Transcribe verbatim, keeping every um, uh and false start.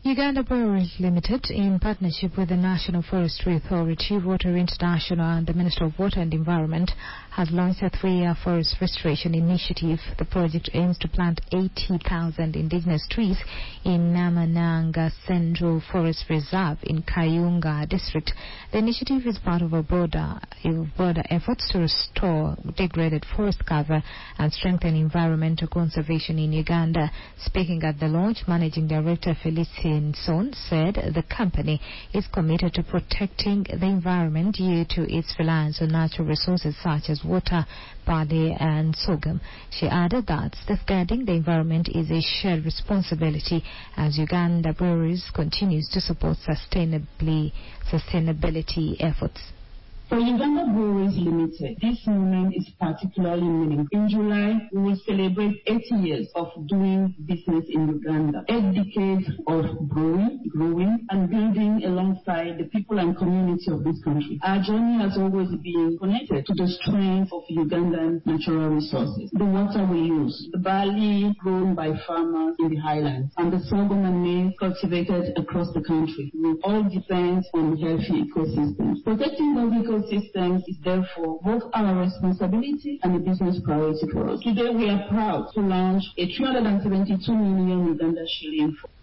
Uganda Breweries Limited, in partnership with the National Forestry Authority, Water International and the Minister of Water and Environment, has launched a three-year forest restoration initiative. The project aims to plant eighty thousand indigenous trees in Namananga Central Forest Reserve in Kayunga District. The initiative is part of a broader, broader efforts to restore degraded forest cover and strengthen environmental conservation in Uganda. Speaking at the launch, Managing Director Felicien Son said the company is committed to protecting the environment due to its reliance on natural resources such as water, barley and sorghum. She added that safeguarding the environment is a shared responsibility as Uganda Breweries continues to support sustainably, sustainability efforts. For Uganda Breweries Limited, this moment is particularly meaningful. In July, we will celebrate eighty years of doing business in Uganda. Eight decades of brewing, growing, and building alongside the people and community of this country. Our journey has always been connected to the strength of Ugandan natural resources. The water we use, the barley grown by farmers in the highlands, and the sorghum and maize cultivated across the country will all depend on healthy ecosystems. Protecting those ecosystems Systems is therefore both our responsibility and a business priority for us. Today we are proud to launch a three hundred seventy-two million Uganda shilling